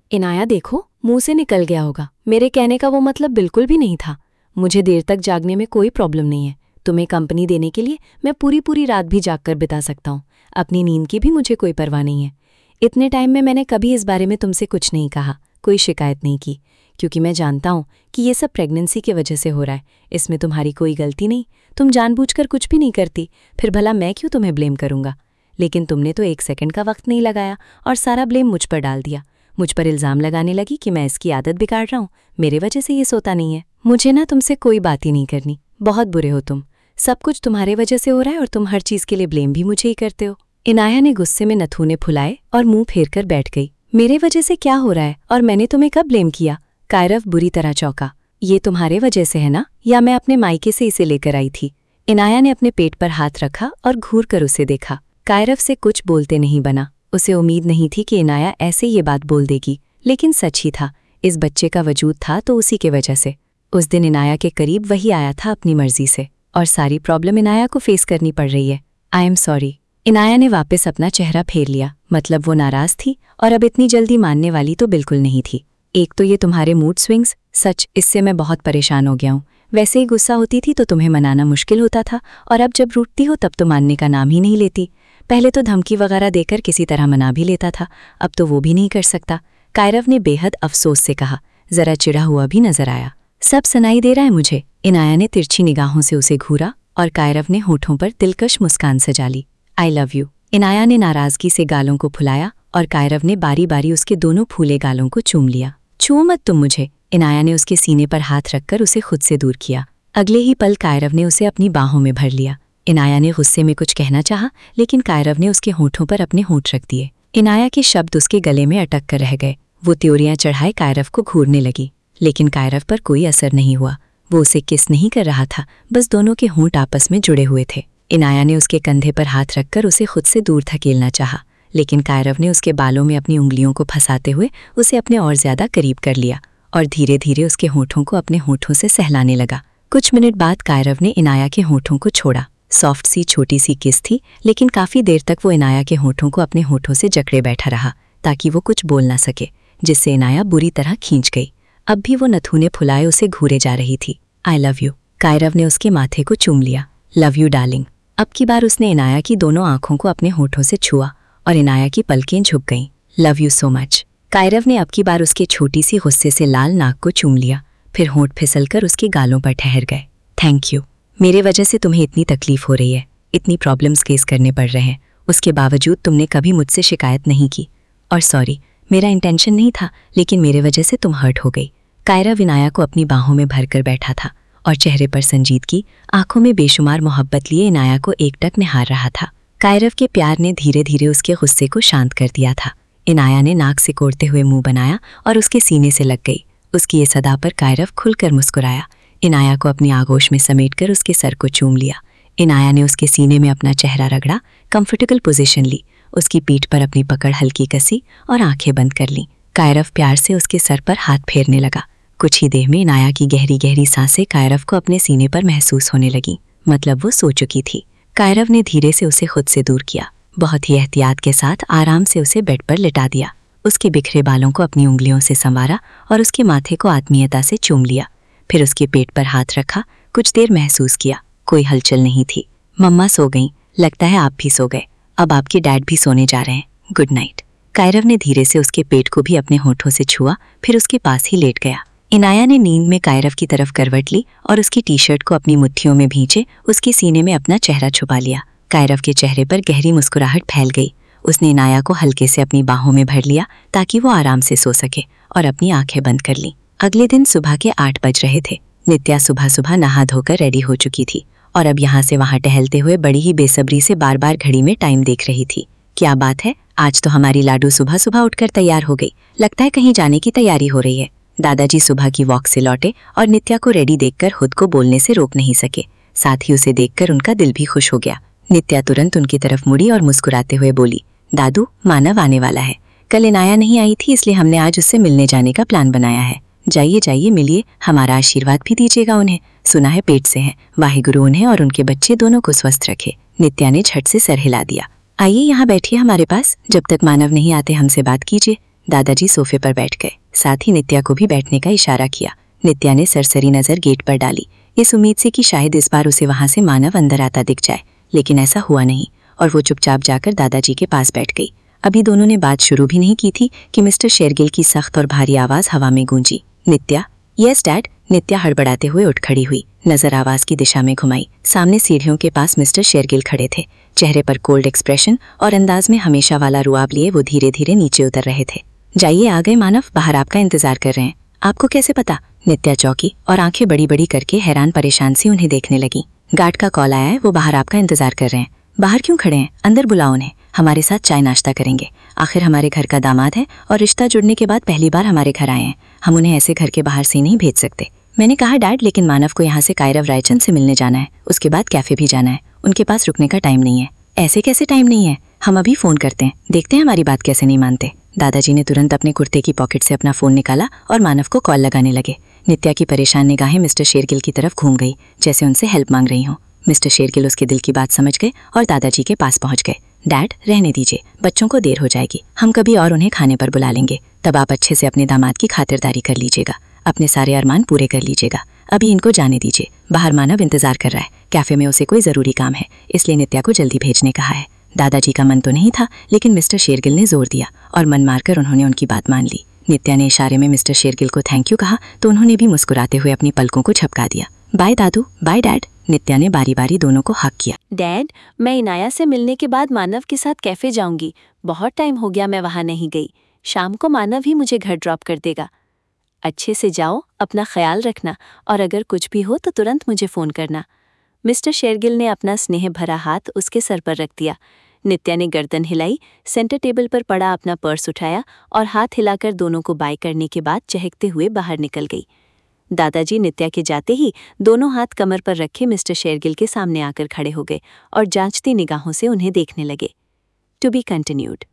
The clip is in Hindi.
इनाया देखो, मुंह से निकल गया होगा। मेरे कहने का वो मतलब बिल्कुल भी नहीं था। मुझे देर तक जागने में कोई प्रॉब्लम नहीं है। तुम्हें कंपनी देने के लिए मैं पूरी पूरी रात भी जागकर बिता सकता हूँ। अपनी नींद की भी मुझे कोई परवाह नहीं है। इतने टाइम में मैंने कभी इस बारे में तुमसे कुछ नहीं कहा, कोई शिकायत नहीं की, क्योंकि मैं जानता हूँ कि ये सब प्रेगनेंसी की वजह से हो रहा है। इसमें तुम्हारी कोई गलती नहीं। तुम जानबूझकर कुछ भी नहीं करती, फिर भला मैं क्यों तुम्हें ब्लेम करूँगा। लेकिन तुमने तो 1 सेकंड का वक्त नहीं लगाया और सारा ब्लेम मुझ पर डाल दिया। मुझ पर इल्ज़ाम लगाने लगी कि मैं इसकी आदत बिगाड़ रहा हूँ, मेरे वजह से ये सोता नहीं है। मुझे ना तुमसे कोई बात ही नहीं करनी। बहुत बुरे हो तुम। सब कुछ तुम्हारे वजह से हो रहा है और तुम हर चीज़ के लिए ब्लेम भी मुझे ही करते हो। इनाया ने गुस्से में नथुने फुलाए और मुंह फेर कर बैठ गई। मेरे वजह से क्या हो रहा है और मैंने तुम्हें कब ब्लेम किया? कायरव बुरी तरह चौंका। ये तुम्हारे वजह से है ना, या मैं अपने मायके से इसे लेकर आई थी? इनाया ने अपने पेट पर हाथ रखा और घूर कर उसे देखा। कायरव से कुछ बोलते नहीं बना। उसे उम्मीद नहीं थी कि इनाया ऐसे ये बात बोल देगी, लेकिन सच ही था। इस बच्चे का वजूद था तो उसी के वजह से। उस दिन इनाया के करीब वही आया था अपनी मर्जी से, और सारी प्रॉब्लम इनाया को फेस करनी पड़ रही है। I am sorry. इनाया ने वापस अपना चेहरा फेर लिया। मतलब वो नाराज थी और अब इतनी जल्दी मानने वाली तो बिल्कुल नहीं थी। एक तो ये तुम्हारे मूड स्विंग्स, सच इससे मैं बहुत परेशान हो गया हूँ। वैसे ही गुस्सा होती थी तो तुम्हें मनाना मुश्किल होता था, और अब जब रूठती हो तब तो मानने का नाम ही नहीं लेती। पहले तो धमकी वगैरह देकर किसी तरह मना भी लेता था, अब तो वो भी नहीं कर सकता। कायरव ने बेहद अफसोस से कहा। जरा चिढ़ा हुआ भी नजर आया। सब सुनाई दे रहा है मुझे। इनाया ने तिरछी निगाहों से उसे घूरा और कायरव ने होठों पर दिलकश मुस्कान सजा ली। I love you. इनाया ने नाराजगी से गालों को फुलाया और कायरव ने बारी बारी उसके दोनों फूले गालों को चूम लिया। छुओ मत तुम मुझे। इनाया ने उसके सीने पर हाथ रखकर उसे खुद से दूर किया। अगले ही पल कायरव ने उसे अपनी बाहों में भर लिया। इनाया ने गुस्से में कुछ कहना चाहा, लेकिन कायरव ने उसके होठों पर अपने होंठ रख दिए। इनाया के शब्द उसके गले में अटक कर रह गए। वो त्योरियां चढ़ाए कायरव को घूरने लगी, लेकिन कायरव पर कोई असर नहीं हुआ। वो उसे किस नहीं कर रहा था, बस दोनों के होंठ आपस में जुड़े हुए थे। इनाया ने उसके कंधे पर हाथ रखकर उसे खुद से दूर धकेलना चाहा, लेकिन कायरव ने उसके बालों में अपनी उंगलियों को फंसाते हुए उसे अपने और ज्यादा करीब कर लिया और धीरे धीरे उसके होठों को अपने होठों से सहलाने लगा। कुछ मिनट बाद कायरव ने इनाया के होठों को छोड़ा। सॉफ्ट सी छोटी सी किस थी, लेकिन काफी देर तक वो इनाया के होठों को अपने होठों से जकड़े बैठा रहा ताकि वो कुछ बोल ना सके, जिससे इनाया बुरी तरह खींच गई। अब भी वो नथुने फुलाए उसे घूरे जा रही थी। आई लव यू। कायरव ने उसके माथे को चूम लिया। Love you darling. अब की बार उसने इनाया की दोनों आंखों को अपने होठों से छुआ और इनाया की पलकें झुक गईं। Love you so much. Kairav ने अब की बार उसके छोटी सी गुस्से से लाल नाक को चूम लिया, फिर होंठ फिसलकर उसके गालों पर ठहर गए। Thank you. मेरे वजह से तुम्हें इतनी तकलीफ हो रही है, इतनी प्रॉब्लम्स फेस करने पड़ रहे हैं, उसके बावजूद तुमने कभी मुझसे शिकायत नहीं की। और सॉरी, मेरा इंटेंशन नहीं था, लेकिन मेरे वजह से तुम हर्ट हो गई। कायरव इनाया को अपनी बाहों में भरकर बैठा था और चेहरे पर संजीदगी, आंखों में बेशुमार मोहब्बत लिए इनाया को एकटक निहार रहा था। कायरव के प्यार ने धीरे धीरे उसके गुस्से को शांत कर दिया था। इनाया ने नाक सिकोड़ते हुए मुंह बनाया और उसके सीने से लग गई। उसकी ये सदा पर कायरव खुलकर मुस्कुराया। इनाया को अपनी आगोश में समेटकर उसके सर को चूम लिया। इनाया ने उसके सीने में अपना चेहरा रगड़ा, कंफर्टेबल पोजीशन ली, उसकी पीठ पर अपनी पकड़ हल्की कसी और आंखें बंद कर लीं। कायरव प्यार से उसके सर पर हाथ फेरने लगा। कुछ ही देर में इनाया की गहरी गहरी सांसें कायरव को अपने सीने पर महसूस होने लगीं। मतलब वो सो चुकी थी। कायरव ने धीरे से उसे खुद से दूर किया। बहुत ही एहतियात के साथ आराम से उसे बेड पर लिटा दिया। उसके बिखरे बालों को अपनी उंगलियों से संवारा और उसके माथे को आत्मीयता से चूम लिया। फिर उसके पेट पर हाथ रखा। कुछ देर महसूस किया, कोई हलचल नहीं थी। मम्मा सो गईं, लगता है आप भी सो गए। अब आपके डैड भी सोने जा रहे हैं। Good night. कायरव ने धीरे से उसके पेट को भी अपने होठों से छुआ, फिर उसके पास ही लेट गया। इनाया ने नींद में कायरव की तरफ करवट ली और उसकी टी शर्ट को अपनी मुट्ठियों में भींचे उसके सीने में अपना चेहरा छुपा लिया। कायरव के चेहरे पर गहरी मुस्कुराहट फैल गई। उसने इनाया को हल्के से अपनी बाहों में भर लिया ताकि वो आराम से सो सके, और अपनी आंखें बंद कर लीं। अगले दिन सुबह के 8 बज रहे थे। नित्या सुबह सुबह नहा धोकर रेडी हो चुकी थी और अब यहाँ से वहाँ टहलते हुए बड़ी ही बेसब्री से बार बार घड़ी में टाइम देख रही थी। क्या बात है, आज तो हमारी लाडू सुबह सुबह उठकर तैयार हो गई। लगता है कहीं जाने की तैयारी हो रही है। दादाजी सुबह की वॉक से लौटे और नित्या को रेडी देखकर खुद को बोलने से रोक नहीं सके। साथ ही उसे देखकर उनका दिल भी खुश हो गया। नित्या तुरंत उनकी तरफ मुड़ी और मुस्कुराते हुए बोली, दादू, मानव आने वाला है। कल इनाया नहीं आई थी, इसलिए हमने आज उससे मिलने जाने का प्लान बनाया है। जाइए जाइए, मिलिए, हमारा आशीर्वाद भी दीजिएगा उन्हें। सुना है पेट से हैं। वाहिगुरु उन्हें और उनके बच्चे दोनों को स्वस्थ रखे। नित्या ने झट से सर हिला दिया। आइए यहाँ बैठिए हमारे पास। जब तक मानव नहीं आते हमसे बात कीजिए। दादाजी सोफे पर बैठ गए, साथ ही नित्या को भी बैठने का इशारा किया। नित्या ने सरसरी नजर गेट पर डाली, इस उम्मीद से कि शायद इस बार उसे वहां से मानव अंदर आता दिख जाए, लेकिन ऐसा हुआ नहीं और वो चुपचाप जाकर दादाजी के पास बैठ गई। अभी दोनों ने बात शुरू भी नहीं की थी कि मिस्टर शेरगिल की सख्त और भारी आवाज हवा में गूंजी। नित्या। Yes dad. नित्या हड़बड़ाते हुए उठ खड़ी हुई, नजर आवाज की दिशा में घुमाई। सामने सीढ़ियों के पास मिस्टर शेरगिल खड़े थे, चेहरे पर कोल्ड एक्सप्रेशन और अंदाज में हमेशा वाला रुआब लिए वो धीरे धीरे नीचे उतर रहे थे। जाइए, आ गए मानव, बाहर आपका इंतजार कर रहे हैं। आपको कैसे पता? नित्या चौंकी और आंखें बड़ी बड़ी करके हैरान परेशान सी उन्हें देखने लगी। गार्ड का कॉल आया है, वो बाहर आपका इंतजार कर रहे हैं। बाहर क्यों खड़े हैं? अंदर बुलाओ उन्हें, हमारे साथ चाय नाश्ता करेंगे। आखिर हमारे घर का दामाद है और रिश्ता जुड़ने के बाद पहली बार हमारे घर आए हैं, हम उन्हें ऐसे घर के बाहर से नहीं भेज सकते। मैंने कहा डैड, लेकिन मानव को यहाँ से कायरव रायचंद से मिलने जाना है, उसके बाद कैफे भी जाना है, उनके पास रुकने का टाइम नहीं है। ऐसे कैसे टाइम नहीं है? हम अभी फोन करते हैं, देखते हैं हमारी बात कैसे नहीं मानते। दादाजी ने तुरंत अपने कुर्ते की पॉकेट से अपना फोन निकाला और मानव को कॉल लगाने लगे। नित्या की परेशान निगाहें मिस्टर शेरगिल की तरफ घूम गई, जैसे उनसे हेल्प मांग रही हों। मिस्टर शेरगिल उसके दिल की बात समझ गए और दादाजी के पास पहुंच गए। डैड, रहने दीजिए, बच्चों को देर हो जाएगी, हम कभी और उन्हें खाने पर बुला लेंगे, तब आप अच्छे से अपने दामाद की खातिरदारी कर लीजिएगा, अपने सारे अरमान पूरे कर लीजिएगा। अभी इनको जाने दीजिए, बाहर मानव इंतजार कर रहा है, कैफे में उसे कोई जरूरी काम है, इसलिए नित्या को जल्दी भेजने कहा है। दादाजी का मन तो नहीं था, लेकिन मिस्टर शेरगिल ने जोर दिया और मन मारकर उन्होंने उनकी बात मान ली। नित्या ने इशारे में मिस्टर शेरगिल को थैंक यू कहा तो उन्होंने भी मुस्कुराते हुए अपनी पलकों को झपका दिया। बाय दादू, बाय डैड। नित्या ने बारी बारी दोनों को हक किया। डैड, मैं इनाया से मिलने के बाद मानव के साथ कैफे जाऊंगी, बहुत टाइम हो गया मैं वहां नहीं गई। शाम को मानव ही मुझे घर ड्रॉप कर देगा। अच्छे से जाओ, अपना ख्याल रखना और अगर कुछ भी हो तो तुरंत मुझे फ़ोन करना। मिस्टर शेरगिल ने अपना स्नेह भरा हाथ उसके सर पर रख दिया। नित्या ने गर्दन हिलाई, सेंटर टेबल पर पड़ा अपना पर्स उठाया और हाथ हिलाकर दोनों को बाय करने के बाद चहकते हुए बाहर निकल गई। दादाजी नित्या के जाते ही दोनों हाथ कमर पर रखे मिस्टर शेरगिल के सामने आकर खड़े हो गए और जांचती निगाहों से उन्हें देखने लगे। To be continued.